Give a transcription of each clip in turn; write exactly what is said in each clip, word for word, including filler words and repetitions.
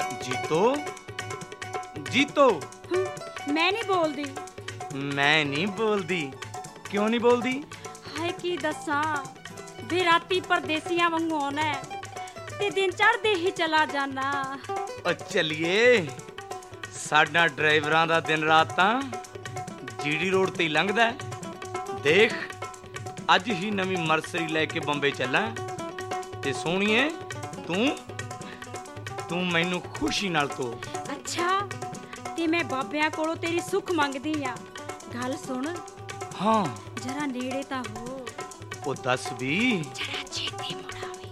जीतो जीतो मैं नहीं बोलदी। मैं नहीं बोलदी, क्यों नहीं बोलदी? हाय की दसा वे राती परदेसियां वांगू आना ते दिन चढ़दे ही चला जाना। ओ चलिए साडा ड्राइवरां दा दिन रात तां जीडी रोड ते ही लंघदा है। देख अज ही नवी मर्सरी लैके बंबे चलां ते सोहणीए तू तू मैनू खुशी नाल तो। अच्छा ते मैं बाबियां कोलों तेरी सुख मंगदी आ। गल सुन। हाँ जरा नेड़े ता हो। ओ दस भी। जरा छेती मुड़ावी।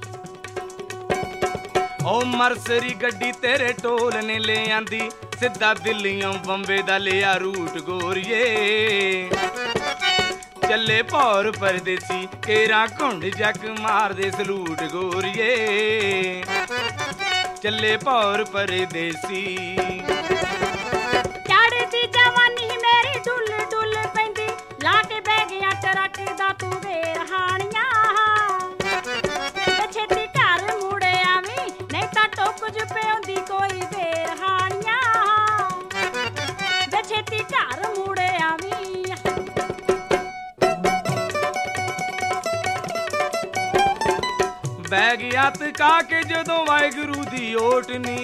ओ मर्सरी गड्डी तेरे टोल ने ले आंदी सिद्धा दिल्लियों बंबे दा लिया रूट गोरिए। चले भौर परदेसी केरा घुंड जक मार दे सलूट गोरिए। चले भौर परदेसी चढ़दी जवानी मेरी डुल डुल पैंदी ला के बैगिया ट्रक दा तू वेर हानिया। छेती घर मुड़े आवी नहीं तां टुक ज पेउंदी कोई वेर हानिया। छेती घर मुड़े आवी। बैगिया तका के जदों वाहिगुरू दी ओटनी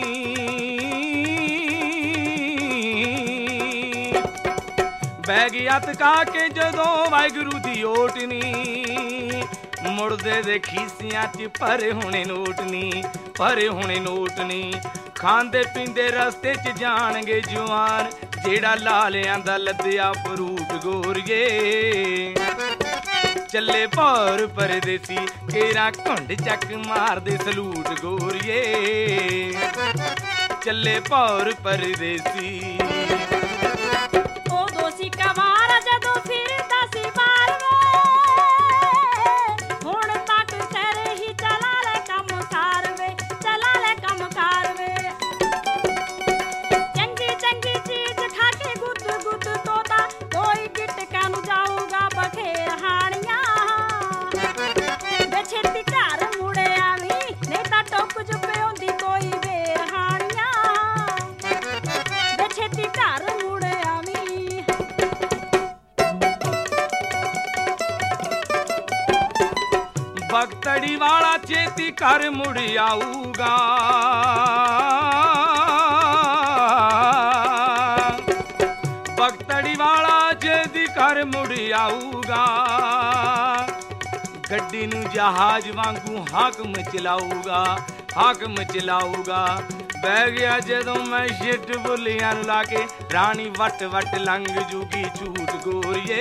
बैगिया तका के जदों वाहिगुरू दी ओटनी मुड़दे दे खीसियां च भरे होने नोटनी भरे होने नोटनी। खांदे पींदे रस्ते च जाणगे जवान जेड़ा लालियां दा लद्दिया फ्रूट गोरिए। चले भौर परदेसी केरा घुंड चक मार दे सलूट गोरिए। चले भौर परदेसी ओ दोसी कवार जदों फिरदा सी बार वे हुण तक कर ही चला ले कम कार वे चला ले कम कार वे। चंगी चंगी चीज खा के गुद गुद तोता कोई गिट कानू जाऊगा बखेर हानिया। छेती घर मुड़े आवी नहीं तां टुक ज पेउंदी कोई वेर हानिया। छेती घर मुड़े आवी। बगतड़ी वाला छेती घर मुड़ आऊगा। बगतड़ी वाला छेती घर मुड़ आऊगा। गड्डी नू जहाज वांगू हाकम चलाऊगा हाकम चलाऊगा। बह गया जदों मैं शिट बुलियां नू लाके रानी वट वट लंघ जूगी झूठ गोरिए।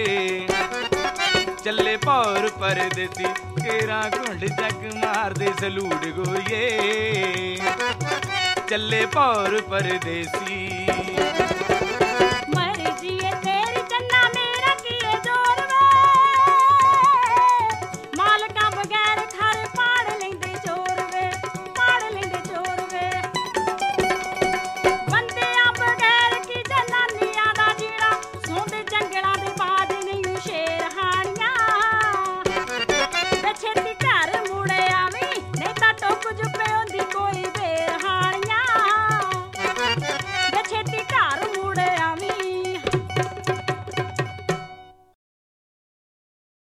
चले भौर परदेसी केरा घुंड जग मार दे सलूट गोरिए। चले भौर परदेसी।